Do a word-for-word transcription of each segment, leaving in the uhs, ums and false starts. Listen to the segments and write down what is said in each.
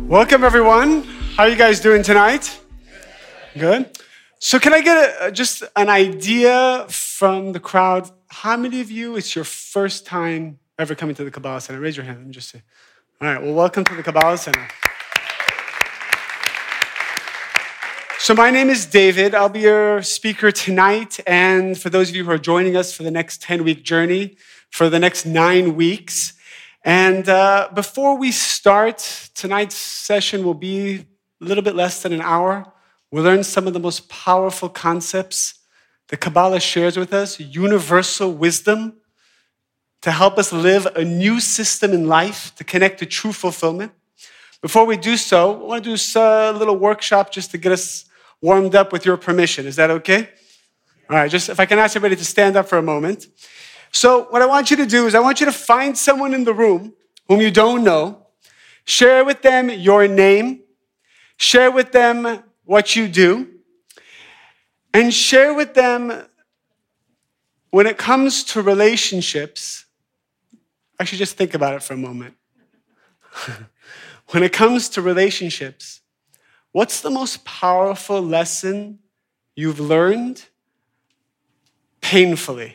Welcome, everyone. How are you guys doing tonight? Good. So can I get a, just an idea from the crowd? How many of you, it's your first time ever coming to the Kabbalah Center? Raise your hand. Let me just say. All right, well, welcome to the Kabbalah Center. So my name is David. I'll be your speaker tonight. And for those of you who are joining us for the next ten-week journey, for the next nine weeks. And uh, before we start, tonight's session will be a little bit less than an hour. We'll learn some of the most powerful concepts the Kabbalah shares with us, universal wisdom, to help us live a new system in life, to connect to true fulfillment. Before we do so, I want to do a little workshop just to get us warmed up with your permission. Is that okay? All right, just if I can ask everybody to stand up for a moment. So what I want you to do is I want you to find someone in the room whom you don't know, share with them your name, share with them what you do, and share with them when it comes to relationships. Actually, just think about it for a moment. When it comes to relationships, what's the most powerful lesson you've learned painfully?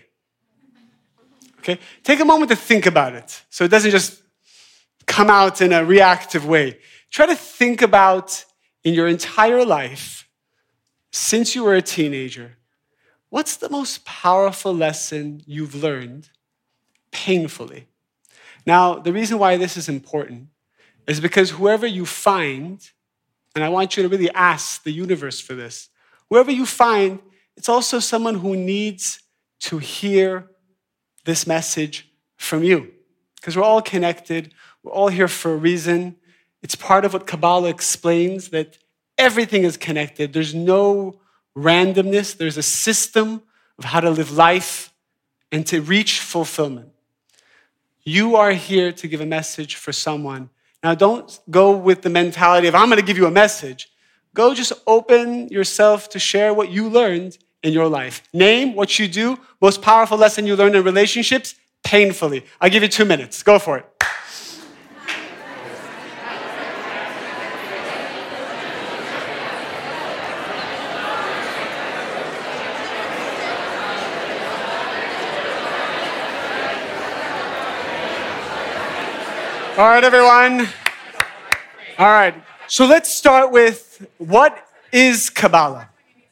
Okay, take a moment to think about it so it doesn't just come out in a reactive way. Try to think about in your entire life, since you were a teenager, what's the most powerful lesson you've learned painfully? Now, the reason why this is important is because whoever you find, and I want you to really ask the universe for this, whoever you find, it's also someone who needs to hear this message from you. Because we're all connected. We're all here for a reason. It's part of what Kabbalah explains, that everything is connected. There's no randomness. There's a system of how to live life and to reach fulfillment. You are here to give a message for someone. Now, don't go with the mentality of, I'm going to give you a message. Go just open yourself to share what you learned in your life. Name what you do, most powerful lesson you learned in relationships, painfully. I'll give you two minutes. Go for it. All right, everyone. All right. So let's start with, what is Kabbalah?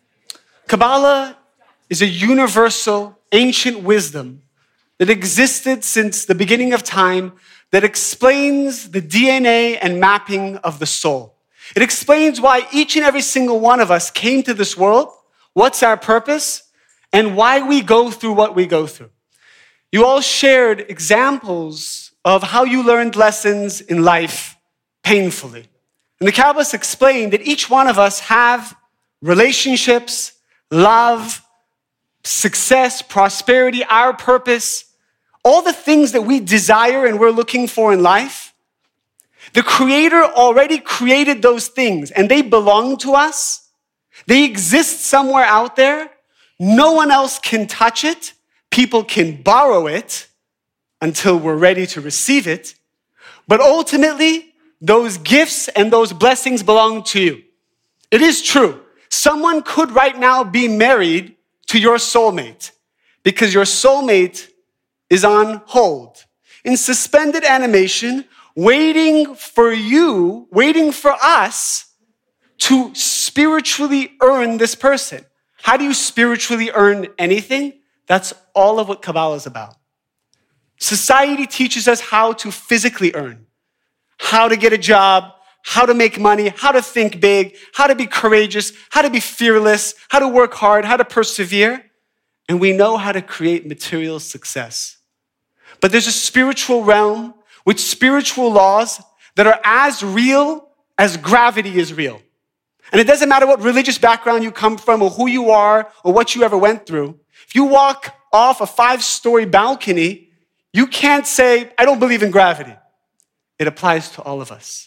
Kabbalah is a universal, ancient wisdom that existed since the beginning of time that explains the D N A and mapping of the soul. It explains why each and every single one of us came to this world, what's our purpose, and why we go through what we go through. You all shared examples of how you learned lessons in life painfully. And the Kabbalists explained that each one of us have relationships, love, success, prosperity, our purpose, all the things that we desire and we're looking for in life. The Creator already created those things and they belong to us. They exist somewhere out there. No one else can touch it. People can borrow it until we're ready to receive it. But ultimately, those gifts and those blessings belong to you. It is true. Someone could right now be married to your soulmate because your soulmate is on hold, in suspended animation, waiting for you, waiting for us to spiritually earn this person. How do you spiritually earn anything? That's all of what Kabbalah is about. Society teaches us how to physically earn, how to get a job, how to make money, how to think big, how to be courageous, how to be fearless, how to work hard, how to persevere. And we know how to create material success. But there's a spiritual realm with spiritual laws that are as real as gravity is real. And it doesn't matter what religious background you come from or who you are or what you ever went through. If you walk off a five-story balcony, you can't say, I don't believe in gravity. It applies to all of us.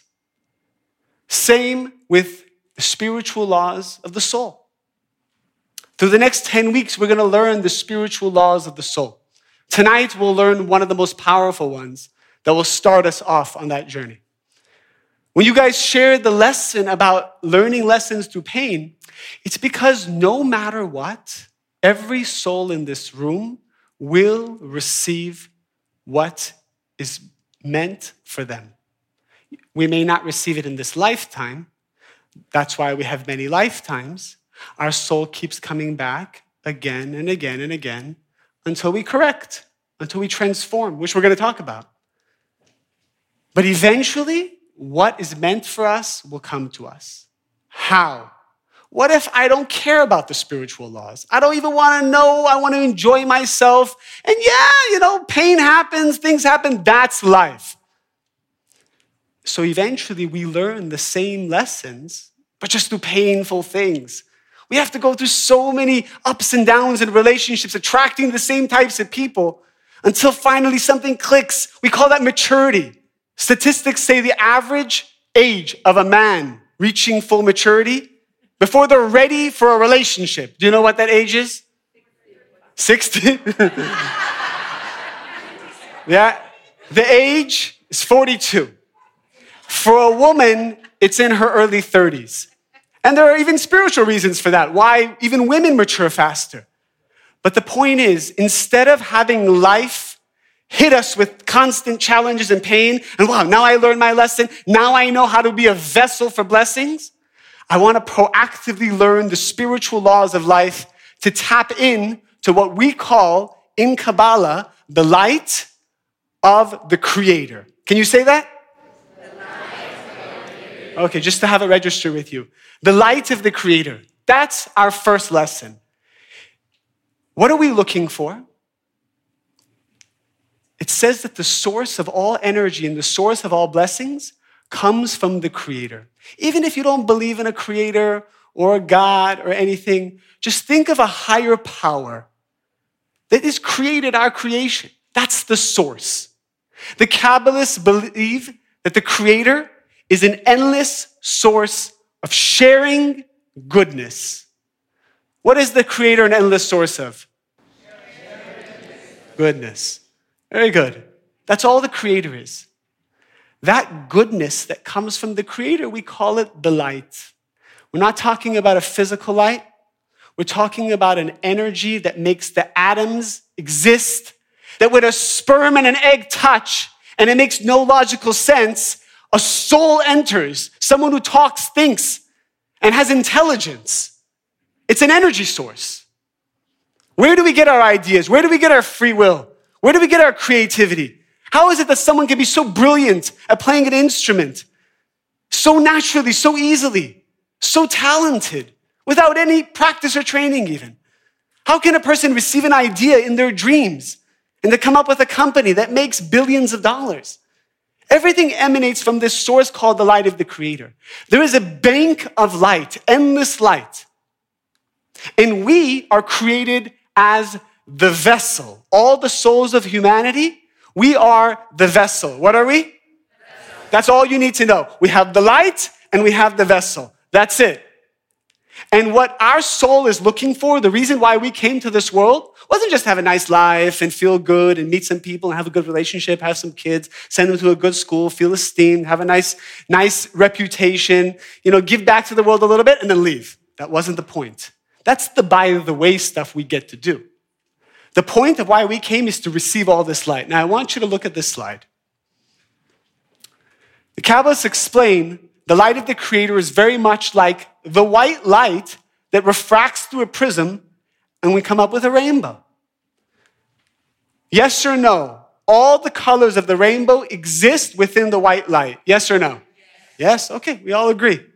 Same with the spiritual laws of the soul. Through the next ten weeks, we're going to learn the spiritual laws of the soul. Tonight, we'll learn one of the most powerful ones that will start us off on that journey. When you guys shared the lesson about learning lessons through pain, it's because no matter what, every soul in this room will receive what is meant for them. We may not receive it in this lifetime. That's why we have many lifetimes. Our soul keeps coming back again and again and again until we correct, until we transform, which we're going to talk about. But eventually, what is meant for us will come to us. How? What if I don't care about the spiritual laws? I don't even want to know. I want to enjoy myself. And yeah, you know, pain happens, things happen. That's life. So eventually we learn the same lessons, but just through painful things. We have to go through so many ups and downs in relationships, attracting the same types of people until finally something clicks. We call that maturity. Statistics say the average age of a man reaching full maturity before they're ready for a relationship. Do you know what that age is? sixty? Yeah. The age is forty-two. For a woman, it's in her early thirties. And there are even spiritual reasons for that, why even women mature faster. But the point is, instead of having life hit us with constant challenges and pain, and wow, now I learned my lesson, now I know how to be a vessel for blessings, I want to proactively learn the spiritual laws of life to tap in to what we call, in Kabbalah, the light of the Creator. Can you say that? Okay, just to have it register with you. The light of the Creator. That's our first lesson. What are we looking for? It says that the source of all energy and the source of all blessings comes from the Creator. Even if you don't believe in a Creator or a God or anything, just think of a higher power that has created our creation. That's the source. The Kabbalists believe that the Creator is an endless source of sharing goodness. What is the Creator an endless source of? Goodness. Very good. That's all the Creator is. That goodness that comes from the Creator, we call it the light. We're not talking about a physical light. We're talking about an energy that makes the atoms exist, that when a sperm and an egg touch, and it makes no logical sense, a soul enters, someone who talks, thinks, and has intelligence. It's an energy source. Where do we get our ideas? Where do we get our free will? Where do we get our creativity? How is it that someone can be so brilliant at playing an instrument, so naturally, so easily, so talented, without any practice or training even? How can a person receive an idea in their dreams and to come up with a company that makes billions of dollars? Everything emanates from this source called the light of the Creator. There is a bank of light, endless light. And we are created as the vessel. All the souls of humanity, we are the vessel. What are we? That's all you need to know. We have the light and we have the vessel. That's it. And what our soul is looking for, the reason why we came to this world, wasn't just have a nice life and feel good and meet some people and have a good relationship, have some kids, send them to a good school, feel esteemed, have a nice, nice reputation, you know, give back to the world a little bit and then leave. That wasn't the point. That's the by the way stuff we get to do. The point of why we came is to receive all this light. Now I want you to look at this slide. The Kabbalists explain the light of the Creator is very much like the white light that refracts through a prism and we come up with a rainbow. Yes or no? All the colors of the rainbow exist within the white light. Yes or no? Yes? Okay, we all agree.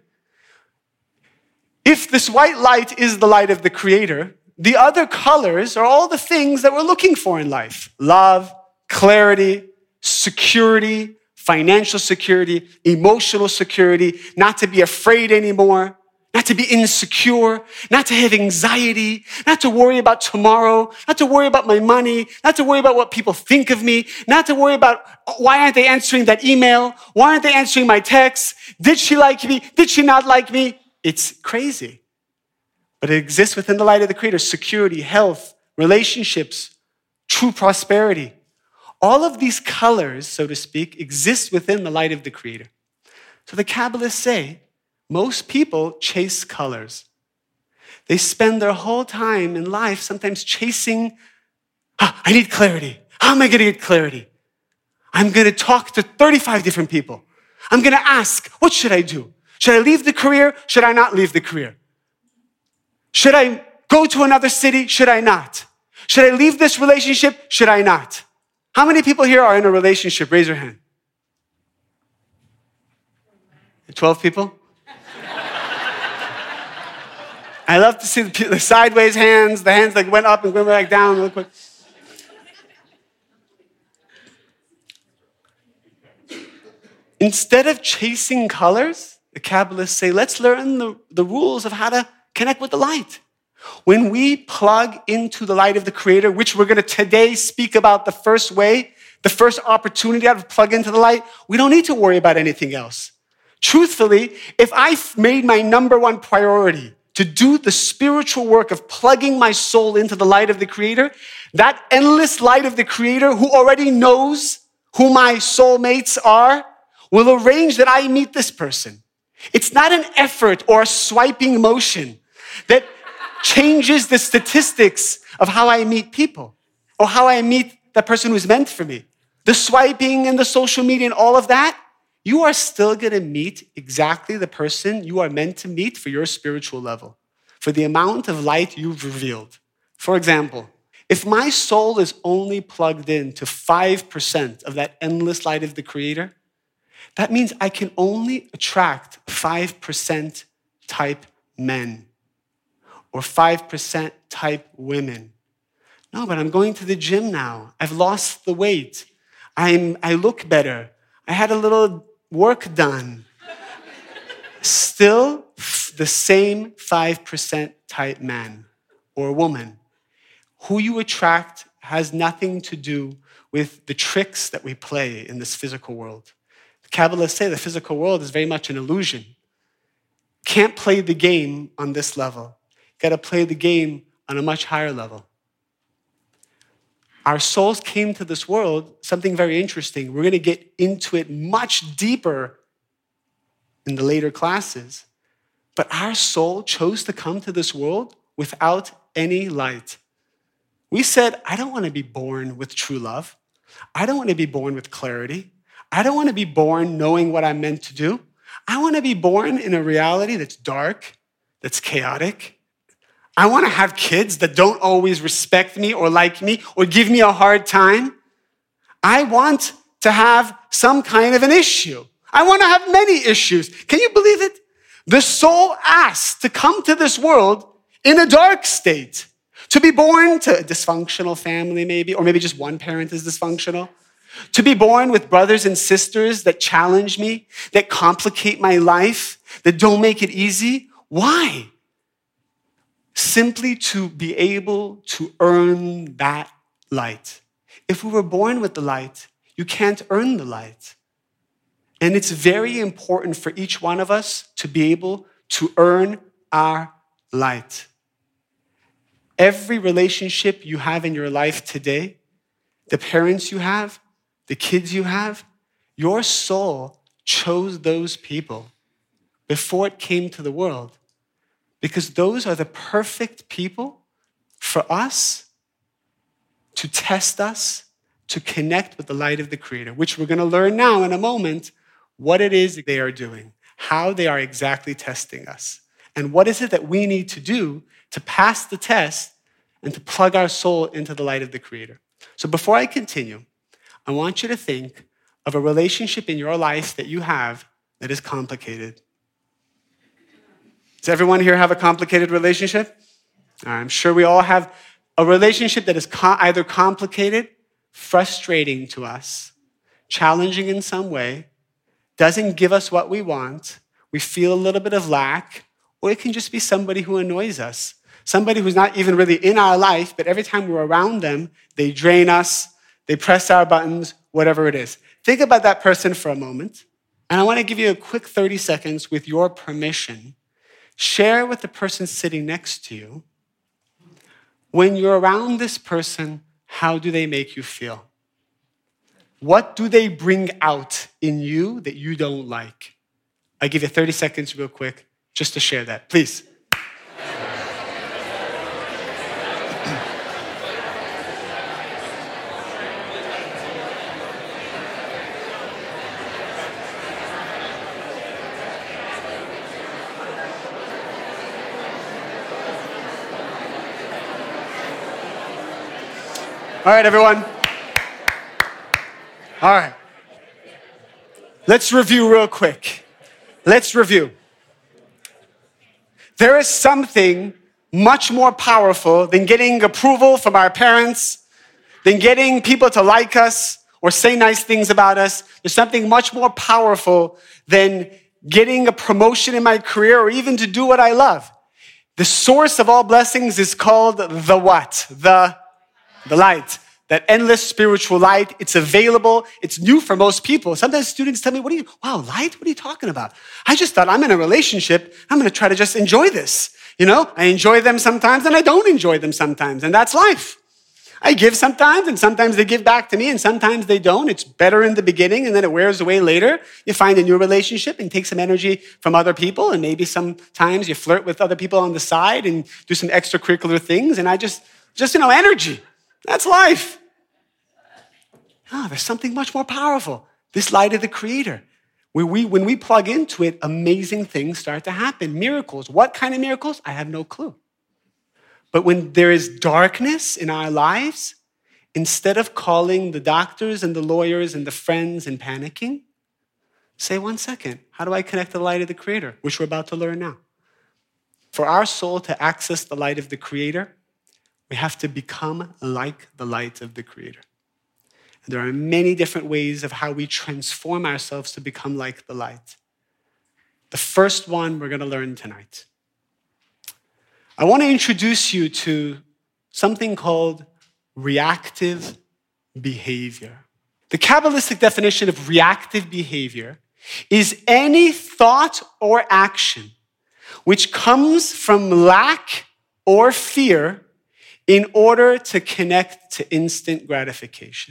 If this white light is the light of the Creator, the other colors are all the things that we're looking for in life. Love, clarity, security, financial security, emotional security, not to be afraid anymore, not to be insecure, not to have anxiety, not to worry about tomorrow, not to worry about my money, not to worry about what people think of me, not to worry about why aren't they answering that email? Why aren't they answering my text? Did she like me? Did she not like me? It's crazy. But it exists within the light of the Creator. Security, health, relationships, true prosperity. All of these colors, so to speak, exist within the light of the Creator. So the Kabbalists say most people chase colors. They spend their whole time in life sometimes chasing, ah, I need clarity. How am I going to get clarity? I'm going to talk to thirty-five different people. I'm going to ask, what should I do? Should I leave the career? Should I not leave the career? Should I go to another city? Should I not? Should I leave this relationship? Should I not? How many people here are in a relationship? Raise your hand. twelve people? I love to see the, the sideways hands, the hands that went up and went back down. Real quick. Instead of chasing colors, the Kabbalists say, let's learn the, the rules of how to connect with the light. When we plug into the light of the Creator, which we're going to today speak about the first way, the first opportunity to plug into the light, we don't need to worry about anything else. Truthfully, if I made my number one priority to do the spiritual work of plugging my soul into the light of the Creator, that endless light of the Creator who already knows who my soulmates are, will arrange that I meet this person. It's not an effort or a swiping motion that changes the statistics of how I meet people or how I meet the person who's meant for me. The swiping and the social media and all of that, you are still going to meet exactly the person you are meant to meet for your spiritual level, for the amount of light you've revealed. For example, if my soul is only plugged in to five percent of that endless light of the Creator, that means I can only attract five percent type men or five percent type women. No, but I'm going to the gym now. I've lost the weight. I'm, I look better. I had a little work done. Still the same five percent type man or woman. Who you attract has nothing to do with the tricks that we play in this physical world. The Kabbalists say the physical world is very much an illusion. Can't play the game on this level. Got to play the game on a much higher level. Our souls came to this world, something very interesting. We're going to get into it much deeper in the later classes. But our soul chose to come to this world without any light. We said, I don't want to be born with true love. I don't want to be born with clarity. I don't want to be born knowing what I'm meant to do. I want to be born in a reality that's dark, that's chaotic. I want to have kids that don't always respect me or like me or give me a hard time. I want to have some kind of an issue. I want to have many issues. Can you believe it? The soul asked to come to this world in a dark state, to be born to a dysfunctional family maybe, or maybe just one parent is dysfunctional. To be born with brothers and sisters that challenge me, that complicate my life, that don't make it easy. Why? Simply to be able to earn that light. If we were born with the light, you can't earn the light. And it's very important for each one of us to be able to earn our light. Every relationship you have in your life today, the parents you have, the kids you have, your soul chose those people before it came to the world. Because those are the perfect people for us to test us, to connect with the light of the Creator, which we're going to learn now in a moment what it is they are doing, how they are exactly testing us, and what is it that we need to do to pass the test and to plug our soul into the light of the Creator. So before I continue, I want you to think of a relationship in your life that you have that is complicated. Does everyone here have a complicated relationship? I'm sure we all have a relationship that is co- either complicated, frustrating to us, challenging in some way, doesn't give us what we want, we feel a little bit of lack, or it can just be somebody who annoys us, somebody who's not even really in our life, but every time we're around them, they drain us, they press our buttons, whatever it is. Think about that person for a moment, and I want to give you a quick thirty seconds with your permission. Share with the person sitting next to you, when you're around this person, how do they make you feel? What do they bring out in you that you don't like? I give you thirty seconds real quick just to share that. Please. All right, everyone. All right. Let's review real quick. Let's review. There is something much more powerful than getting approval from our parents, than getting people to like us or say nice things about us. There's something much more powerful than getting a promotion in my career or even to do what I love. The source of all blessings is called the what? The, the light. That endless spiritual light. It's available. It's new for most people. Sometimes students tell me, what are you, wow, light? What are you talking about? I just thought I'm in a relationship. I'm going to try to just enjoy this. You know, I enjoy them sometimes and I don't enjoy them sometimes. And that's life. I give sometimes and sometimes they give back to me and sometimes they don't. It's better in the beginning and then it wears away later. You find a new relationship and take some energy from other people. And maybe sometimes you flirt with other people on the side and do some extracurricular things. And I just, just, you know, energy. That's life. Oh, there's something much more powerful. This light of the Creator. Where we, when we plug into it, amazing things start to happen. Miracles. What kind of miracles? I have no clue. But when there is darkness in our lives, instead of calling the doctors and the lawyers and the friends and panicking, say, one second, how do I connect to the light of the Creator? Which we're about to learn now. For our soul to access the light of the Creator, we have to become like the light of the Creator. And there are many different ways of how we transform ourselves to become like the light. The first one we're going to learn tonight. I want to introduce you to something called reactive behavior. The Kabbalistic definition of reactive behavior is any thought or action which comes from lack or fear in order to connect to instant gratification.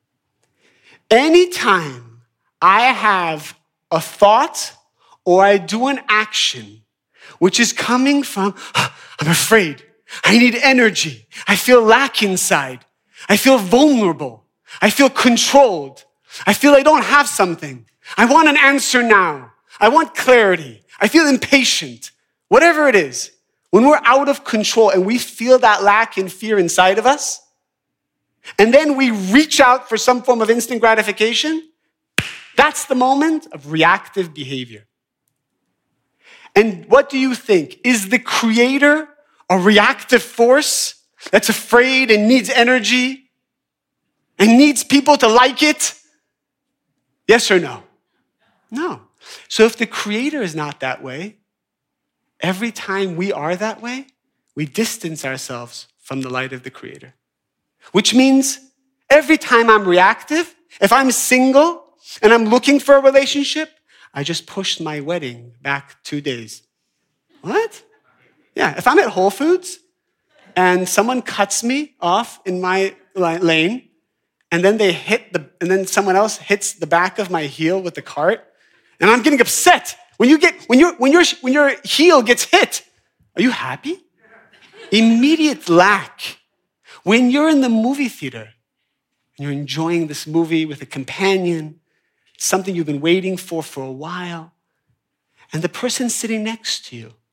Anytime I have a thought or I do an action which is coming from, I'm afraid, I need energy, I feel lack inside, I feel vulnerable, I feel controlled, I feel I don't have something, I want an answer now, I want clarity, I feel impatient, whatever it is. When we're out of control and we feel that lack and fear inside of us, and then we reach out for some form of instant gratification, that's the moment of reactive behavior. And what do you think? Is the Creator a reactive force that's afraid and needs energy and needs people to like it? Yes or no? No. So if the Creator is not that way, every time we are that way, we distance ourselves from the light of the Creator. Which means every time I'm reactive, if I'm single and I'm looking for a relationship, I just pushed my wedding back two days. What? Yeah, if I'm at Whole Foods and someone cuts me off in my lane and then they hit the, and then someone else hits the back of my heel with the cart and I'm getting upset. When you get, when your, when your, when your heel gets hit, are you happy? Immediate lack. When you're in the movie theater and you're enjoying this movie with a companion, something you've been waiting for for a while, and the person sitting next to you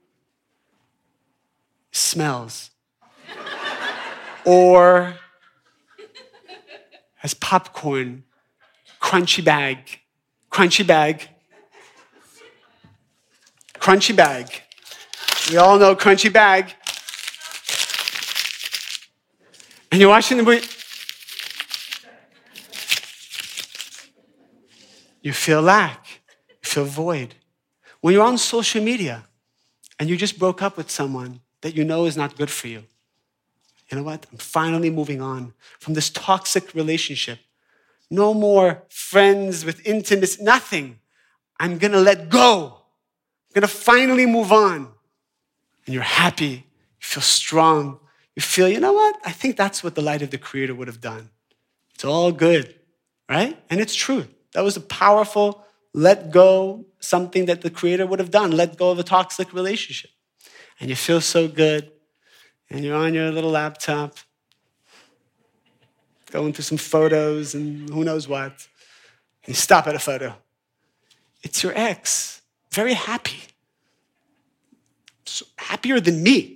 smells or has popcorn, crunchy bag, crunchy bag, crunchy bag. We all know crunchy bag. And you're watching the movie. You feel lack. You feel void. When you're on social media and you just broke up with someone that you know is not good for you, you know what? I'm finally moving on from this toxic relationship. No more friends with intimacy, nothing. I'm going to let go. I'm going to finally move on. And you're happy. You feel strong. You feel, you know what? I think that's what the light of the Creator would have done. It's all good, right? And it's true. That was a powerful let go something that the Creator would have done, let go of a toxic relationship. And you feel so good, and you're on your little laptop, going through some photos and who knows what. And you stop at a photo. It's your ex, very happy. So happier than me.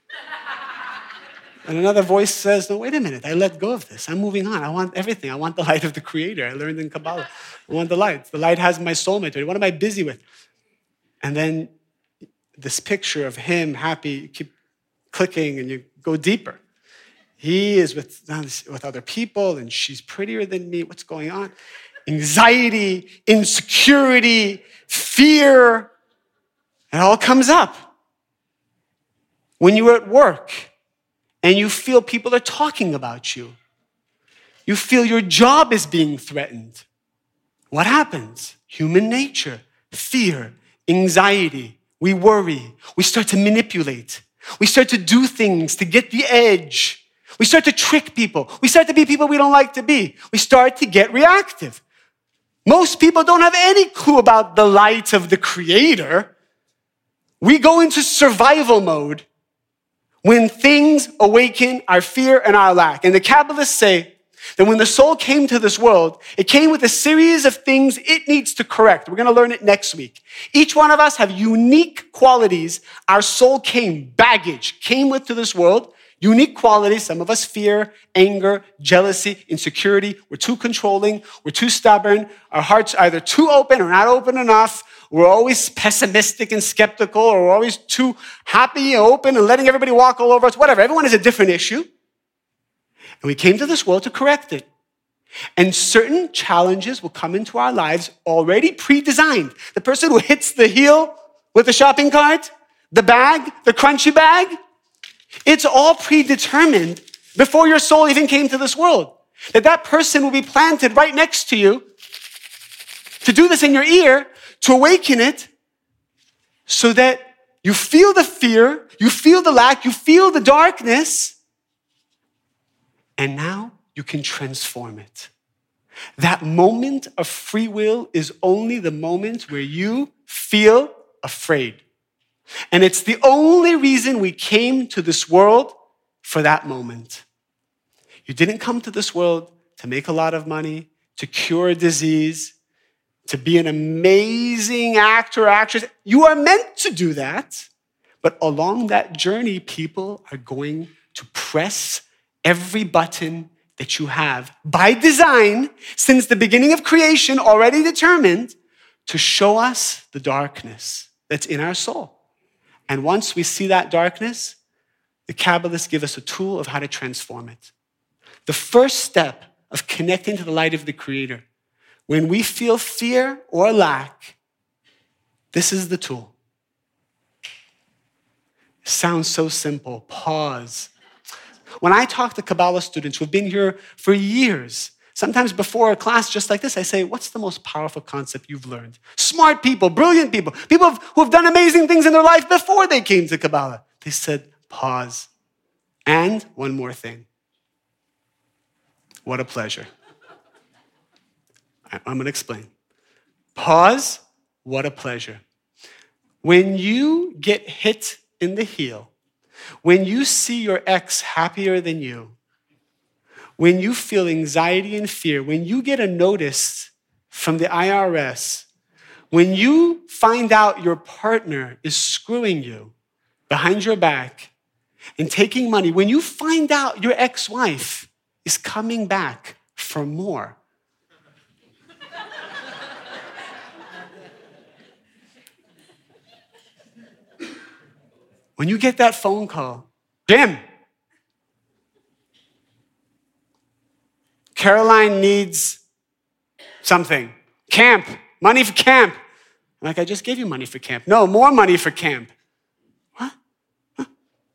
And another voice says, no, wait a minute, I let go of this. I'm moving on. I want everything. I want the light of the Creator. I learned in Kabbalah. I want the light. The light has my soulmate. What am I busy with? And then this picture of him happy, you keep clicking and you go deeper. He is with, with other people and she's prettier than me. What's going on? Anxiety, insecurity, fear. It all comes up. When you're at work and you feel people are talking about you, you feel your job is being threatened. What happens? Human nature, fear, anxiety. We worry. We start to manipulate. We start to do things to get the edge. We start to trick people. We start to be people we don't like to be. We start to get reactive. Most people don't have any clue about the light of the Creator. We go into survival mode when things awaken our fear and our lack. And the Kabbalists say that when the soul came to this world, it came with a series of things it needs to correct. We're going to learn it next week. Each one of us have unique qualities our soul came, baggage, came with to this world. Unique qualities. Some of us fear, anger, jealousy, insecurity. We're too controlling. We're too stubborn. Our hearts are either too open or not open enough. We're always pessimistic and skeptical, or we're always too happy and open and letting everybody walk all over us. Whatever. Everyone has a different issue. And we came to this world to correct it. And certain challenges will come into our lives already pre-designed. The person who hits the heel with the shopping cart, the bag, the crunchy bag, it's all predetermined before your soul even came to this world. That that person will be planted right next to you to do this in your ear, to awaken it, so that you feel the fear, you feel the lack, you feel the darkness, and now you can transform it. That moment of free will is only the moment where you feel afraid. And it's the only reason we came to this world for that moment. You didn't come to this world to make a lot of money, to cure a disease, to be an amazing actor or actress. You are meant to do that. But along that journey, people are going to press every button that you have by design, since the beginning of creation, already determined to show us the darkness that's in our soul. And once we see that darkness, the Kabbalists give us a tool of how to transform it. The first step of connecting to the light of the Creator, when we feel fear or lack, this is the tool. It sounds so simple. Pause. When I talk to Kabbalah students who've been here for years, sometimes before a class just like this, I say, what's the most powerful concept you've learned? Smart people, brilliant people, people who have done amazing things in their life before they came to Kabbalah. They said, pause. And one more thing. What a pleasure. I'm going to explain. Pause. What a pleasure. When you get hit in the heel, when you see your ex happier than you, when you feel anxiety and fear, when you get a notice from the I R S, when you find out your partner is screwing you behind your back and taking money, when you find out your ex-wife is coming back for more, when you get that phone call, Jim, Caroline needs something. Camp, money for camp. I'm like, I just gave you money for camp. No, more money for camp. What? Huh?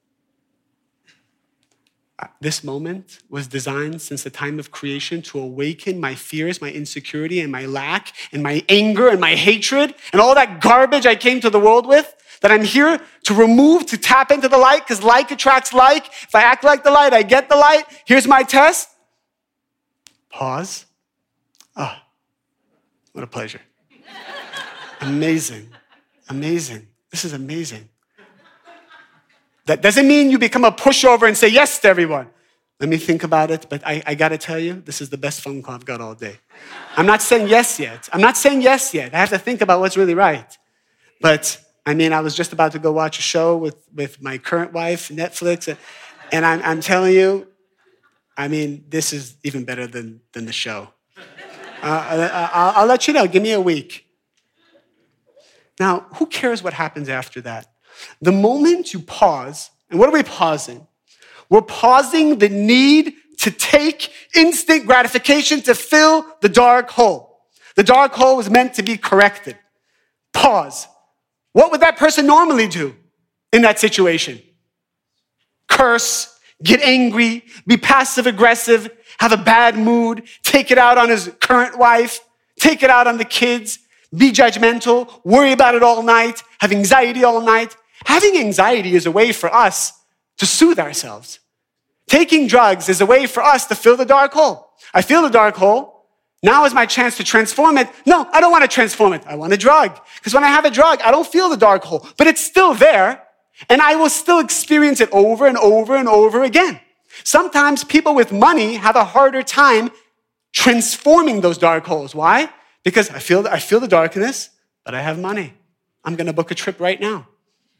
This moment was designed since the time of creation to awaken my fears, my insecurity, and my lack, and my anger, and my hatred, and all that garbage I came to the world with, that I'm here to remove, to tap into the light, because like attracts like. If I act like the light, I get the light. Here's my test. Pause. Ah, oh, what a pleasure. Amazing. Amazing. This is amazing. That doesn't mean you become a pushover and say yes to everyone. Let me think about it, but I, I gotta tell you, this is the best phone call I've got all day. I'm not saying yes yet. I'm not saying yes yet. I have to think about what's really right. But, I mean, I was just about to go watch a show with, with my current wife, Netflix, and I'm, I'm telling you, I mean, this is even better than, than the show. Uh, I'll, I'll let you know. Give me a week. Now, who cares what happens after that? The moment you pause, and what are we pausing? We're pausing the need to take instant gratification to fill the dark hole. The dark hole was meant to be corrected. Pause. What would that person normally do in that situation? Curse, get angry, be passive aggressive, have a bad mood, take it out on his current wife, take it out on the kids, be judgmental, worry about it all night, have anxiety all night. Having anxiety is a way for us to soothe ourselves. Taking drugs is a way for us to fill the dark hole. I feel the dark hole. Now is my chance to transform it. No, I don't want to transform it. I want a drug. Because when I have a drug, I don't feel the dark hole, but it's still there, and I will still experience it over and over and over again. Sometimes people with money have a harder time transforming those dark holes. Why? Because I feel, I feel the darkness, but I have money. I'm going to book a trip right now.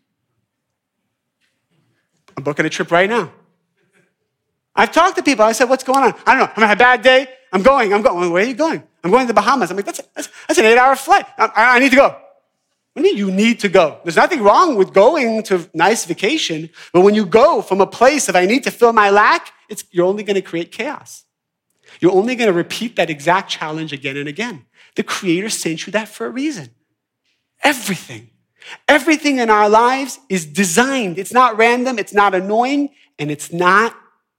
I'm booking a trip right now. I've talked to people. I said, what's going on? I don't know. I'm having a bad day. I'm going. I'm going. Where are you going? I'm going to the Bahamas. I'm like, that's, a, that's, that's an eight-hour flight. I, I need to go. What do you mean you need to go? There's nothing wrong with going to nice vacation, but when you go from a place of I need to fill my lack, it's, you're only going to create chaos. You're only going to repeat that exact challenge again and again. The Creator sent you that for a reason. Everything. Everything in our lives is designed. It's not random, it's not annoying, and it's not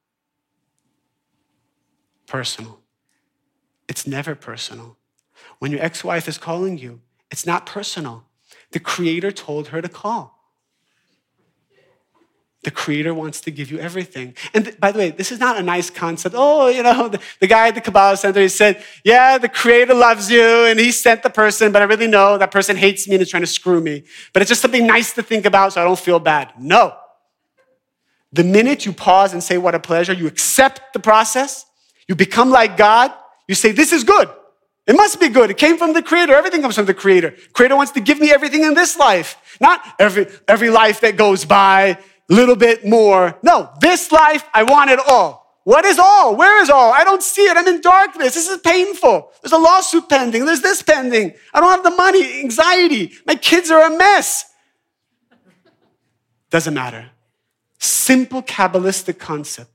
personal. It's never personal. When your ex-wife is calling you, it's not personal. The Creator told her to call. The Creator wants to give you everything. And th- by the way, this is not a nice concept. Oh, you know, the, the guy at the Kabbalah Center, he said, yeah, the Creator loves you and he sent the person, but I really know that person hates me and is trying to screw me. But it's just something nice to think about so I don't feel bad. No. The minute you pause and say, what a pleasure, you accept the process, you become like God, you say, this is good. It must be good. It came from the Creator. Everything comes from the Creator. Creator wants to give me everything in this life, not every, every life that goes by, a little bit more. No, this life, I want it all. What is all? Where is all? I don't see it. I'm in darkness. This is painful. There's a lawsuit pending. There's this pending. I don't have the money, anxiety. My kids are a mess. Doesn't matter. Simple Kabbalistic concept.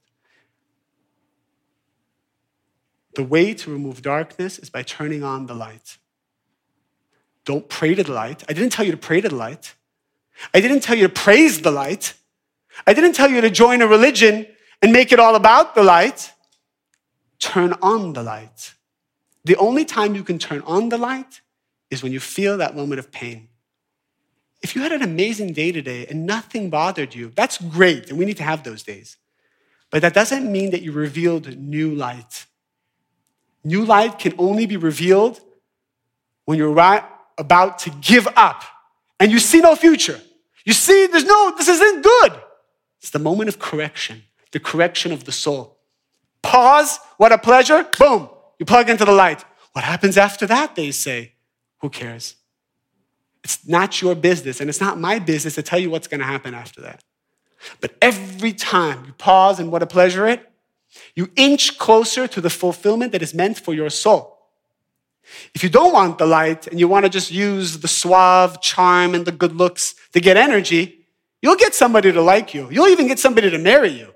The way to remove darkness is by turning on the light. Don't pray to the light. I didn't tell you to pray to the light. I didn't tell you to praise the light. I didn't tell you to join a religion and make it all about the light. Turn on the light. The only time you can turn on the light is when you feel that moment of pain. If you had an amazing day today and nothing bothered you, that's great, and we need to have those days. But that doesn't mean that you revealed new light. New light can only be revealed when you're right about to give up and you see no future. You see, there's no, this isn't good. It's the moment of correction, the correction of the soul. Pause, what a pleasure, boom, you plug into the light. What happens after that, they say? Who cares? It's not your business, and it's not my business to tell you what's gonna happen after that. But every time you pause and what a pleasure it, you inch closer to the fulfillment that is meant for your soul. If you don't want the light and you want to just use the suave charm and the good looks to get energy, you'll get somebody to like you. You'll even get somebody to marry you.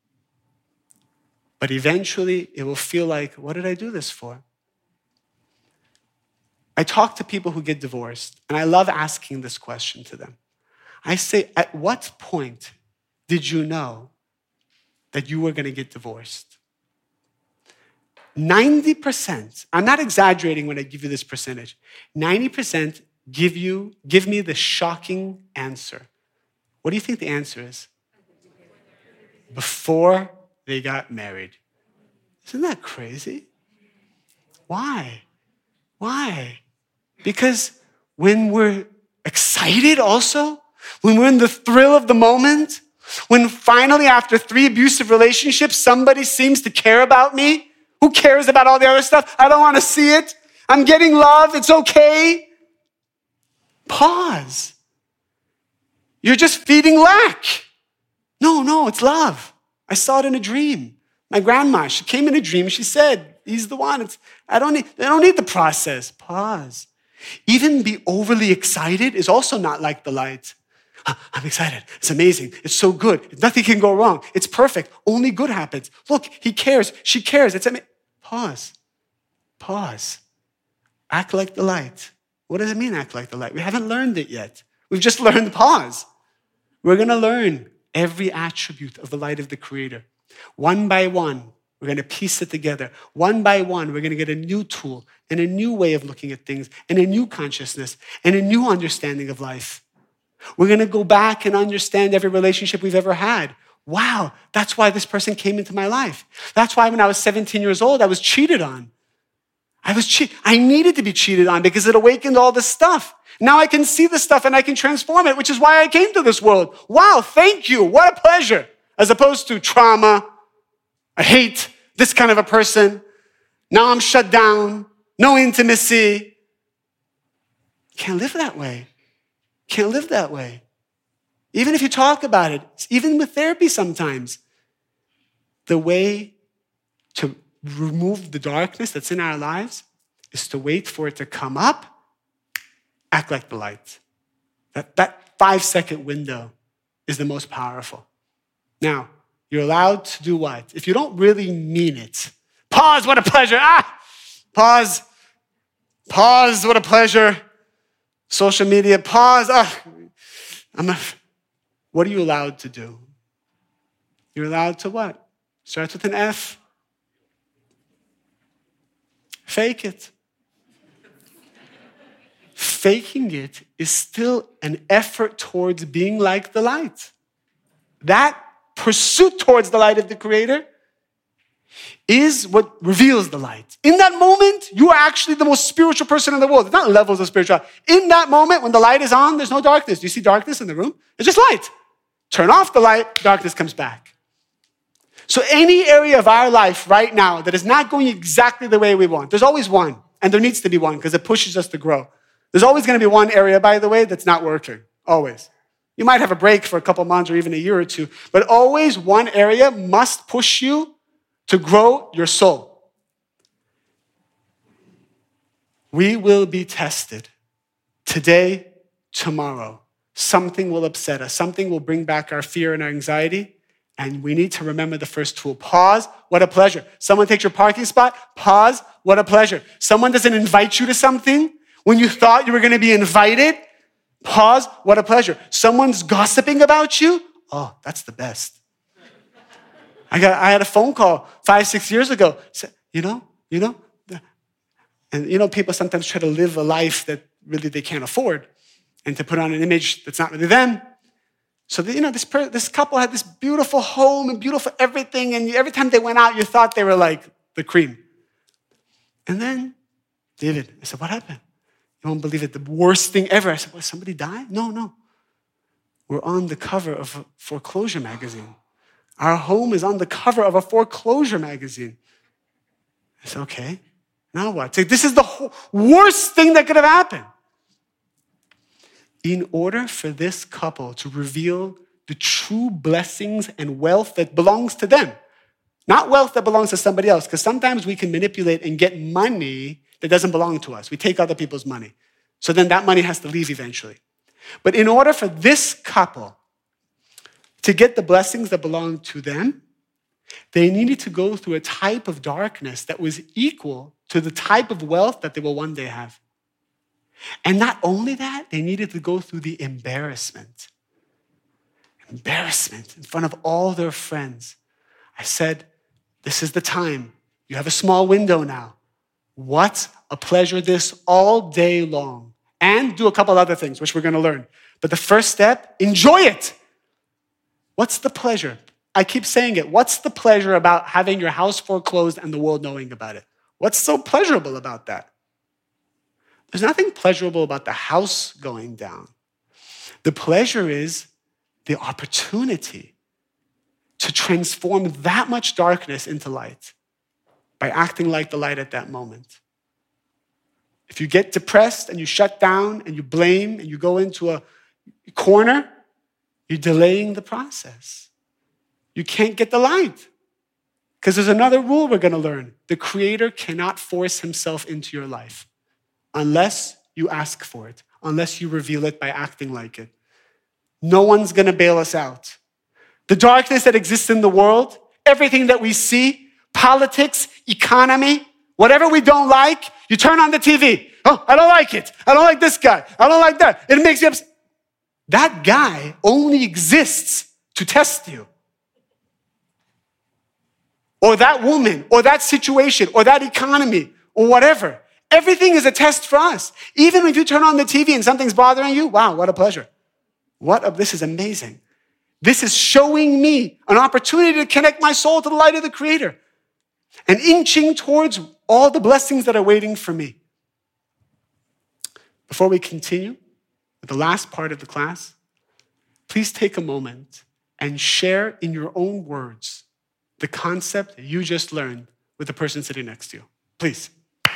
But eventually it will feel like, what did I do this for? I talk to people who get divorced, and I love asking this question to them. I say, at what point did you know that you were going to get divorced? ninety percent, I'm not exaggerating when I give you this percentage, ninety percent give you, give me the shocking answer. What do you think the answer is? Before they got married. Isn't that crazy? Why? Why? Because when we're excited also, when we're in the thrill of the moment, when finally after three abusive relationships, somebody seems to care about me, who cares about all the other stuff? I don't want to see it. I'm getting love. It's okay. Pause. You're just feeding lack. No, no, it's love. I saw it in a dream. My grandma, she came in a dream. She said, he's the one. It's, I don't need, I don't need the process. Pause. Even be overly excited is also not like the light. I'm excited. It's amazing. It's so good. Nothing can go wrong. It's perfect. Only good happens. Look, he cares. She cares. It's amazing. Pause. Pause. Act like the light. What does it mean, act like the light? We haven't learned it yet. We've just learned pause. We're going to learn every attribute of the light of the Creator. One by one, we're going to piece it together. One by one, we're going to get a new tool and a new way of looking at things and a new consciousness and a new understanding of life. We're going to go back and understand every relationship we've ever had. Wow, that's why this person came into my life. That's why when I was seventeen years old, I was cheated on. I was cheated. I needed to be cheated on because it awakened all this stuff. Now I can see the stuff and I can transform it, which is why I came to this world. Wow, thank you. What a pleasure. As opposed to trauma, I hate this kind of a person. Now I'm shut down. No intimacy. Can't live that way. Can't live that way. Even if you talk about it, even with therapy sometimes, the way to remove the darkness that's in our lives is to wait for it to come up, act like the light. That, that five second window is the most powerful. Now, you're allowed to do what? If you don't really mean it, pause, what a pleasure. Ah, pause, pause, what a pleasure. Social media, pause. Ah, I'm a, what are you allowed to do? You're allowed to what? Starts with an F. Fake it. Faking it is still an effort towards being like the light. That pursuit towards the light of the Creator is what reveals the light. In that moment, you are actually the most spiritual person in the world. It's not levels of spirituality. In that moment, when the light is on, there's no darkness. Do you see darkness in the room? It's just light. Turn off the light, darkness comes back. So any area of our life right now that is not going exactly the way we want, there's always one, and there needs to be one because it pushes us to grow. There's always going to be one area, by the way, that's not working. Always. You might have a break for a couple months or even a year or two, but always one area must push you to grow your soul. We will be tested today, tomorrow. Something will upset us. Something will bring back our fear and our anxiety. And we need to remember the first tool. Pause. What a pleasure. Someone takes your parking spot. Pause. What a pleasure. Someone doesn't invite you to something when you thought you were going to be invited. Pause. What a pleasure. Someone's gossiping about you. Oh, that's the best. I got. I had a phone call five, six years ago. Said, you know, you know, and you know, people sometimes try to live a life that really they can't afford, and to put on an image that's not really them. So, you know, this per, this couple had this beautiful home and beautiful everything, and every time they went out, you thought they were like the cream. And then, David, I said, what happened? You won't believe it. The worst thing ever. I said, well, somebody died? No, no. We're on the cover of a foreclosure magazine. Our home is on the cover of a foreclosure magazine. I said, okay, now what? So this is the whole worst thing that could have happened. In order for this couple to reveal the true blessings and wealth that belongs to them, not wealth that belongs to somebody else, because sometimes we can manipulate and get money that doesn't belong to us. We take other people's money. So then that money has to leave eventually. But in order for this couple to get the blessings that belong to them, they needed to go through a type of darkness that was equal to the type of wealth that they will one day have. And not only that, they needed to go through the embarrassment. Embarrassment in front of all their friends. I said, this is the time. You have a small window now. What a pleasure this all day long. And do a couple other things, which we're going to learn. But the first step, enjoy it. What's the pleasure? I keep saying it. What's the pleasure about having your house foreclosed and the world knowing about it? What's so pleasurable about that? There's nothing pleasurable about the house going down. The pleasure is the opportunity to transform that much darkness into light by acting like the light at that moment. If you get depressed and you shut down and you blame and you go into a corner, you're delaying the process. You can't get the light. Because there's another rule we're going to learn. The Creator cannot force himself into your life unless you ask for it, unless you reveal it by acting like it. No one's going to bail us out. The darkness that exists in the world, everything that we see, politics, economy, whatever we don't like, you turn on the T V. Oh, I don't like it. I don't like this guy. I don't like that. It makes me upset. That guy only exists to test you. Or that woman, or that situation, or that economy, or whatever. Everything is a test for us. Even if you turn on the T V and something's bothering you, wow, what a pleasure. What a, this is amazing. This is showing me an opportunity to connect my soul to the light of the Creator and inching towards all the blessings that are waiting for me. Before we continue with the last part of the class, please take a moment and share in your own words the concept that you just learned with the person sitting next to you. Please.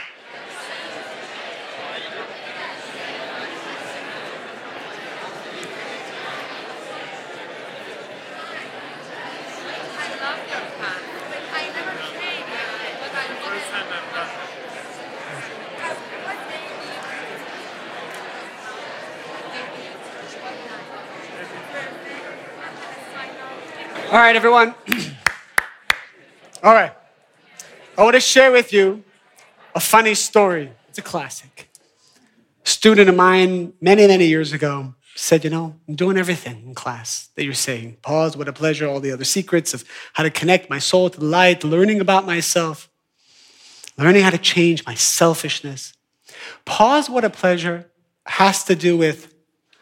All right, everyone. All right. I want to share with you a funny story. It's a classic. A student of mine many, many years ago said, you know, I'm doing everything in class that you're saying. Pause, what a pleasure, all the other secrets of how to connect my soul to the light, learning about myself, learning how to change my selfishness. Pause, what a pleasure has to do with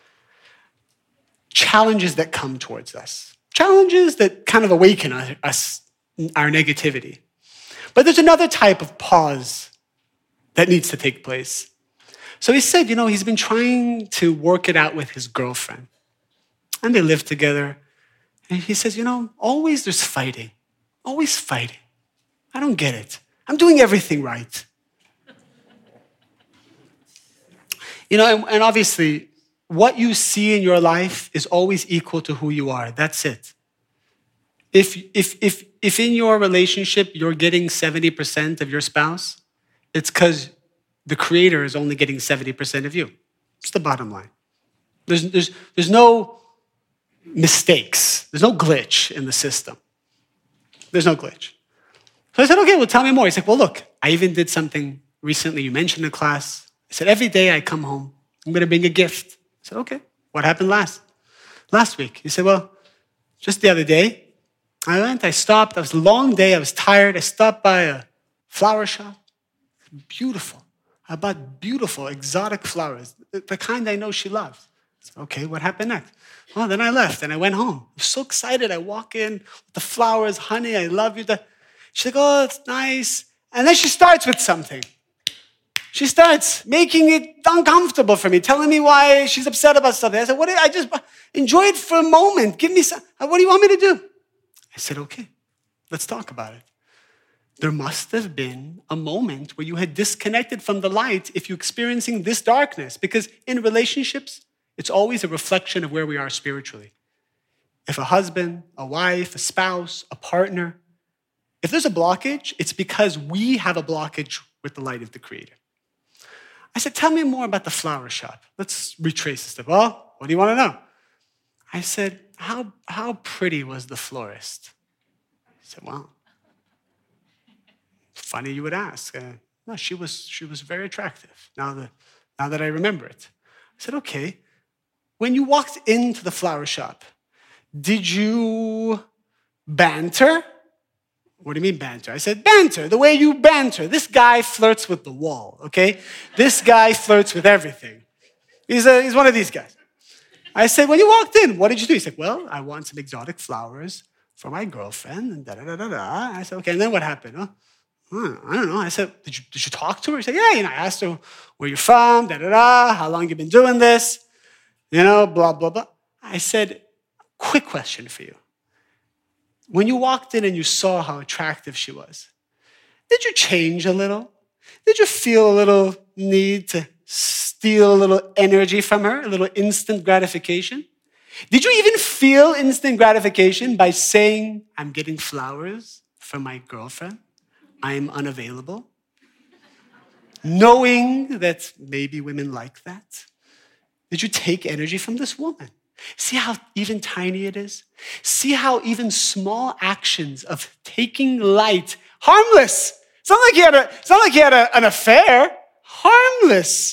challenges that come towards us. Challenges that kind of awaken us, our negativity. But there's another type of pause that needs to take place. So he said, you know, he's been trying to work it out with his girlfriend. And they live together. And he says, you know, always there's fighting. Always fighting. I don't get it. I'm doing everything right. You know, and, and obviously, what you see in your life is always equal to who you are. That's it. If, if, if, if in your relationship you're getting seventy percent of your spouse, it's because the Creator is only getting seventy percent of you. It's the bottom line. There's, there's, there's no mistakes. There's no glitch in the system. There's no glitch. So I said, okay, well, tell me more. He's like, well, look, I even did something recently you mentioned in class. I said, every day I come home, I'm going to bring a gift. I said, okay, what happened last? Last week. He said, well, just the other day, I went, I stopped. It was a long day. I was tired. I stopped by a flower shop. Beautiful. I bought beautiful, exotic flowers, the kind I know she loves. I said, okay, what happened next? Well, then I left and I went home. I was so excited. I walk in with the flowers, honey, I love you. She's like, oh, it's nice. And then she starts with something. She starts making it uncomfortable for me, telling me why she's upset about something. I said, what? I just enjoy it for a moment. Give me some. What do you want me to do? I said, okay, let's talk about it. There must have been a moment where you had disconnected from the light if you're experiencing this darkness, because in relationships, it's always a reflection of where we are spiritually. If a husband, a wife, a spouse, a partner, if there's a blockage, it's because we have a blockage with the light of the Creator. I said, tell me more about the flower shop. Let's retrace this stuff. Well, what do you want to know? I said, how, how pretty was the florist? He said, well, funny you would ask. Uh, no, she was, she was very attractive, now that, now that I remember it. I said, okay, when you walked into the flower shop, did you banter? What do you mean banter? I said, banter, the way you banter. This guy flirts with the wall, okay? This guy flirts with everything. He's, a, he's one of these guys. I said, when you walked in, what did you do? He said, well, I want some exotic flowers for my girlfriend, and da-da-da-da-da. I said, okay, and then what happened? Huh? "Hmm, I don't know." I said, did you, did you talk to her? He said, yeah, you know, I asked her where you're from, da, da, da, how long you been doing this, you know, blah, blah, blah. I said, quick question for you. When you walked in and you saw how attractive she was, did you change a little? Did you feel a little need to steal a little energy from her, a little instant gratification? Did you even feel instant gratification by saying, I'm getting flowers from my girlfriend? I'm unavailable? Knowing that maybe women like that? Did you take energy from this woman? See how even tiny it is? See how even small actions of taking light, harmless. It's not like he had, a, it's not like he had a, an affair. Harmless.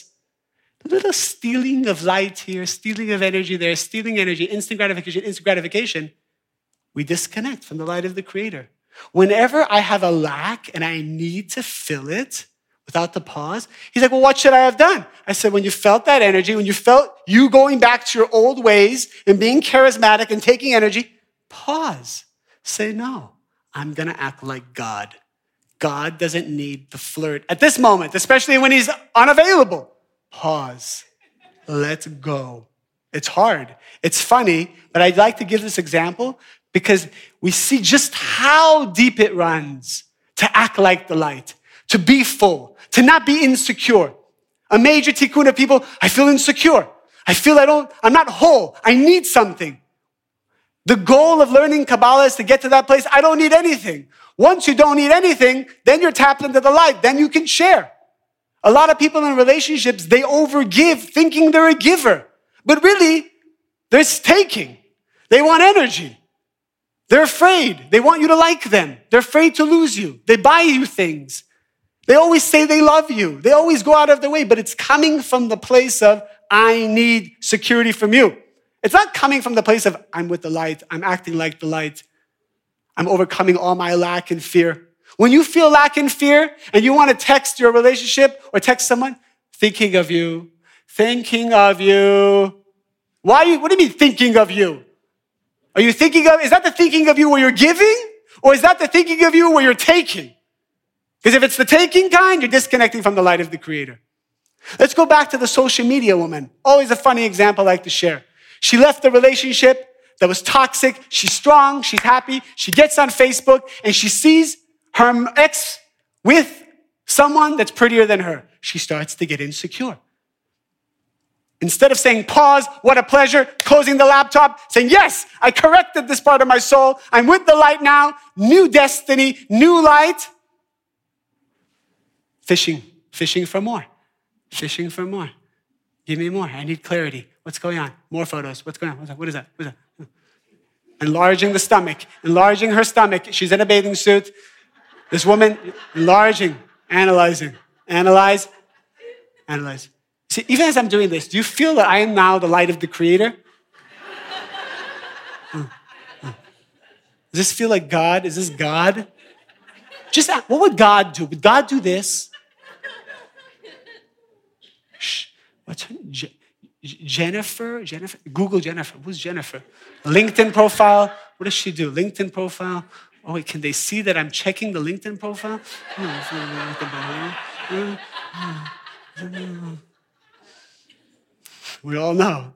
A little stealing of light here, stealing of energy there, stealing energy, instant gratification, instant gratification. We disconnect from the light of the Creator. Whenever I have a lack and I need to fill it without the pause, he's like, well, what should I have done? I said, when you felt that energy, when you felt you going back to your old ways and being charismatic and taking energy, pause. Say, no, I'm going to act like God. God doesn't need the flirt at this moment, especially when he's unavailable. Pause. Let's go. It's hard. It's funny, but I'd like to give this example because we see just how deep it runs to act like the light, to be full, to not be insecure. A major tikkun of people, I feel insecure. I feel I don't, I'm not whole. I need something. The goal of learning Kabbalah is to get to that place. I don't need anything. Once you don't need anything, then you're tapped into the light. Then you can share. A lot of people in relationships, they overgive thinking they're a giver. But really, they're taking. They want energy. They're afraid. They want you to like them. They're afraid to lose you. They buy you things. They always say they love you. They always go out of their way, but it's coming from the place of, I need security from you. It's not coming from the place of, I'm with the light. I'm acting like the light. I'm overcoming all my lack and fear. When you feel lack and fear and you want to text your relationship or text someone, thinking of you, thinking of you. Why? Are you, what do you mean thinking of you? Are you thinking of, is that the thinking of you where you're giving? Or is that the thinking of you where you're taking? Because if it's the taking kind, you're disconnecting from the light of the Creator. Let's go back to the social media woman. Always a funny example I like to share. She left the relationship that was toxic. She's strong. She's happy. She gets on Facebook and she sees her ex with someone that's prettier than her. She starts to get insecure. Instead of saying, pause, what a pleasure, closing the laptop, saying, yes, I corrected this part of my soul. I'm with the light now. New destiny, new light. Fishing, fishing for more, fishing for more. Give me more. I need clarity. What's going on? More photos. What's going on? What's that? What is that? What is that? Enlarging the stomach, enlarging her stomach. She's in a bathing suit. This woman, enlarging, analyzing, analyze, analyze. See, even as I'm doing this, do you feel that I am now the light of the Creator? uh, uh. Does this feel like God? Is this God? Just ask, what would God do? Would God do this? Shh. What's her name? Je- Jennifer? Jennifer? Google Jennifer. Who's Jennifer? LinkedIn profile. What does she do? LinkedIn profile. Oh, wait, can they see that I'm checking the LinkedIn profile? We all know.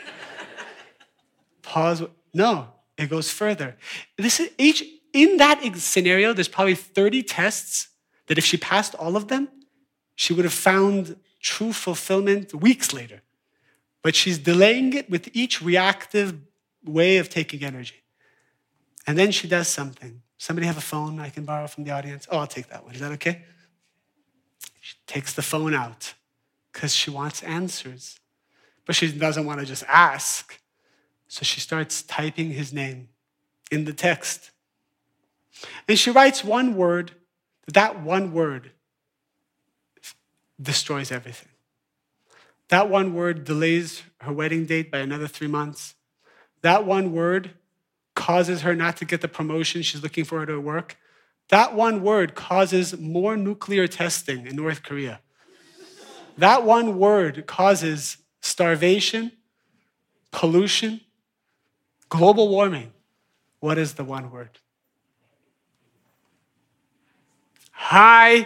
Pause. No, it goes further. This is each in that scenario, there's probably thirty tests that if she passed all of them, she would have found true fulfillment weeks later. But she's delaying it with each reactive way of taking energy. And then she does something. Somebody have a phone I can borrow from the audience? Oh, I'll take that one. Is that okay? She takes the phone out because she wants answers. But she doesn't want to just ask. So she starts typing his name in the text. And she writes one word. That one word destroys everything. That one word delays her wedding date by another three months. That one word causes her not to get the promotion she's looking for to work. That one word causes more nuclear testing in North Korea. That one word causes starvation, pollution, global warming. What is the one word? Hi.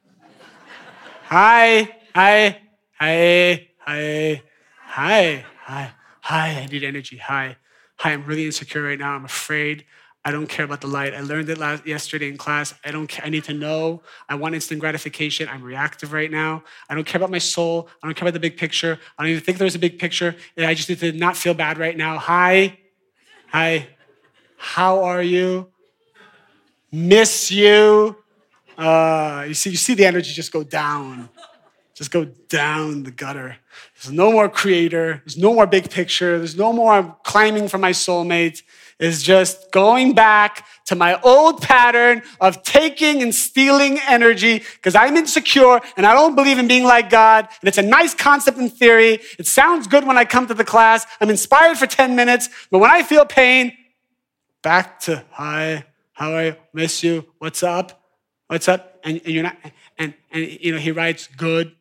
Hi. Hi. Hi. Hi. Hi. Hi. Hi. I need energy. Hi. Hi. I'm really insecure right now. I'm afraid. I don't care about the light. I learned it last, yesterday in class. I don't care. I need to know. I want instant gratification. I'm reactive right now. I don't care about my soul. I don't care about the big picture. I don't even think there's a big picture. I just need to not feel bad right now. Hi. Hi. How are you? Miss you. Uh, you see, you see the energy just go down. Just go down the gutter. There's no more creator. There's no more big picture. There's no more climbing for my soulmate. It's just going back to my old pattern of taking and stealing energy because I'm insecure and I don't believe in being like God. And it's a nice concept in theory. It sounds good when I come to the class. I'm inspired for ten minutes. But when I feel pain, back to, hi, how are you? Miss you. What's up? What's up? And, and you're not, and, and you know, he writes, good.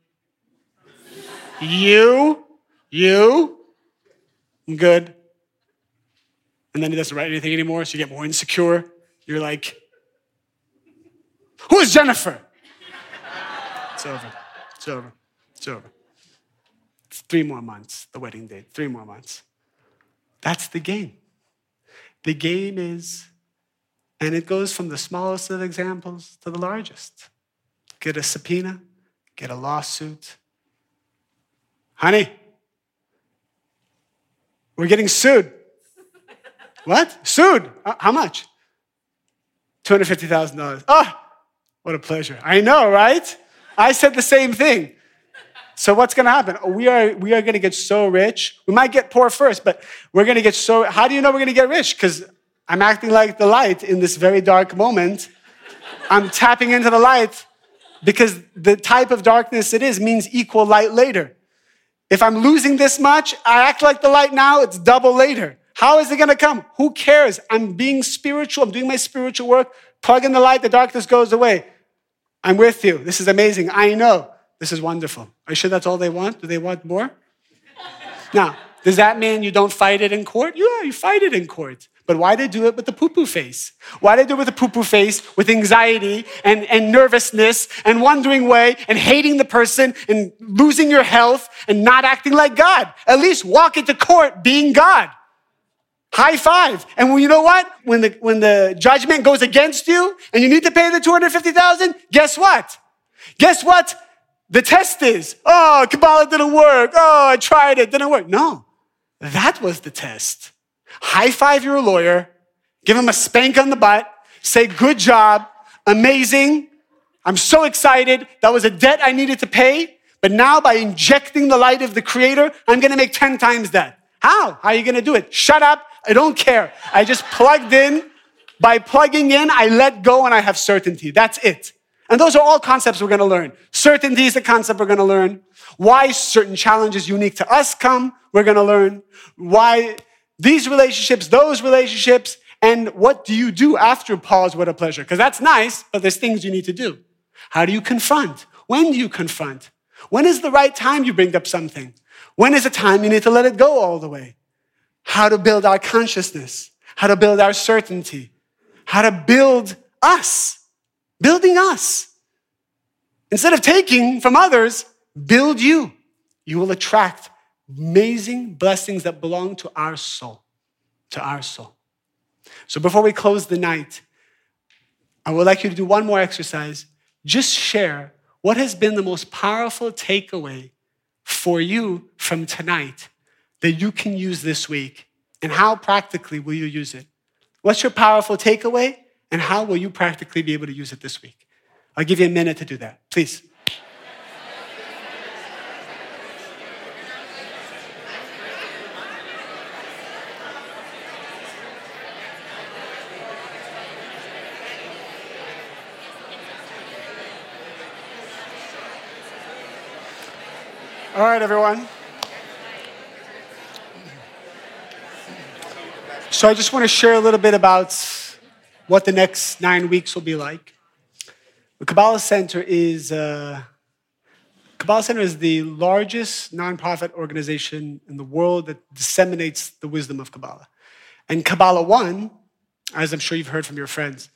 You, you, good. And then he doesn't write anything anymore, so you get more insecure. You're like, who is Jennifer? It's over, it's over, it's over. It's three more months, the wedding date, three more months. That's the game. The game is, and it goes from the smallest of examples to the largest. Get a subpoena, get a lawsuit. Honey, we're getting sued. What? Sued? How much? two hundred fifty thousand dollars. Oh, what a pleasure. I know, right? I said the same thing. So what's going to happen? We are we are going to get so rich. We might get poor first, but we're going to get so... How do you know we're going to get rich? Because I'm acting like the light in this very dark moment. I'm tapping into the light because the type of darkness it is means equal light later. If I'm losing this much, I act like the light now, it's double later. How is it going to come? Who cares? I'm being spiritual. I'm doing my spiritual work. Plug in the light, the darkness goes away. I'm with you. This is amazing. I know. This is wonderful. Are you sure that's all they want? Do they want more? Now, does that mean you don't fight it in court? Yeah, you fight it in court. But why they do it with the poo-poo face? Why they do it with the poo-poo face, with anxiety and, and nervousness and wondering way and hating the person and losing your health and not acting like God? At least walk into court being God. High five. And you know what? When the, when the judgment goes against you and you need to pay the two hundred fifty thousand dollars, guess what? Guess what? The test is, oh, Kabbalah didn't work. Oh, I tried it, didn't work. No, that was the test. High five your lawyer, give him a spank on the butt, say, good job, amazing. I'm so excited. That was a debt I needed to pay. But now by injecting the light of the Creator, I'm going to make ten times that. How? How are you going to do it? Shut up. I don't care. I just plugged in. By plugging in, I let go and I have certainty. That's it. And those are all concepts we're going to learn. Certainty is the concept we're going to learn. Why certain challenges unique to us come, we're going to learn. Why these relationships, those relationships, and what do you do after pause, what a pleasure? Because that's nice, but there's things you need to do. How do you confront? When do you confront? When is the right time you bring up something? When is the time you need to let it go all the way? How to build our consciousness, how to build our certainty, how to build us, building us. Instead of taking from others, build you. You will attract amazing blessings that belong to our soul, to our soul. So before we close the night, I would like you to do one more exercise. Just share what has been the most powerful takeaway for you from tonight that you can use this week, and how practically will you use it? What's your powerful takeaway, and how will you practically be able to use it this week? I'll give you a minute to do that, please. All right, everyone. So I just want to share a little bit about what the next nine weeks will be like. The Kabbalah Center is uh, Kabbalah Center is the largest nonprofit organization in the world that disseminates the wisdom of Kabbalah. And Kabbalah One, as I'm sure you've heard from your friends,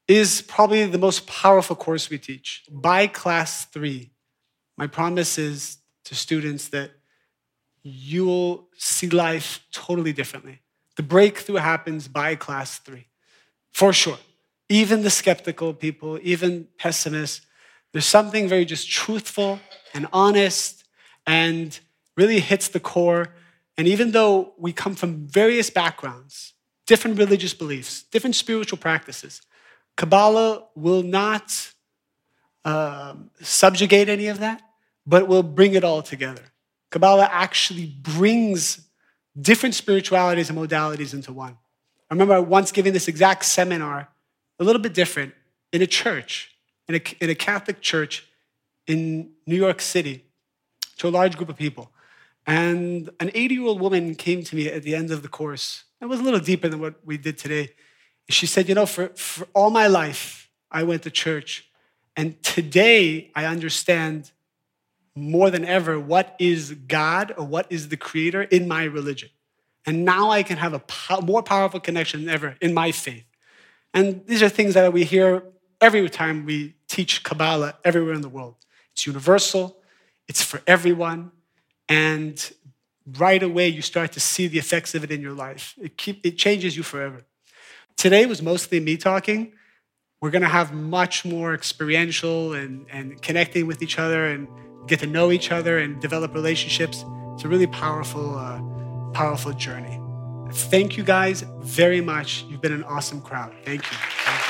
is probably the most powerful course we teach. By class three, my promise is to students that you'll see life totally differently. The breakthrough happens by class three, for sure. Even the skeptical people, even pessimists, there's something very just truthful and honest and really hits the core. And even though we come from various backgrounds, different religious beliefs, different spiritual practices, Kabbalah will not um, subjugate any of that, but will bring it all together. Kabbalah actually brings different spiritualities and modalities into one. I remember once giving this exact seminar, a little bit different, in a church, in a, in a Catholic church in New York City, to a large group of people. And an eighty-year-old woman came to me at the end of the course. It was a little deeper than what we did today. She said, you know, for, for all my life, I went to church. And today, I understand more than ever what is God or what is the creator in my religion. And now I can have a po- more powerful connection than ever in my faith. And these are things that we hear every time we teach Kabbalah everywhere in the world. It's universal. It's for everyone. And right away, you start to see the effects of it in your life. It, keep, it changes you forever. Today was mostly me talking. We're going to have much more experiential and, and connecting with each other and get to know each other and develop relationships. It's a really powerful, uh, powerful journey. Thank you guys very much. You've been an awesome crowd. Thank you. Thank you.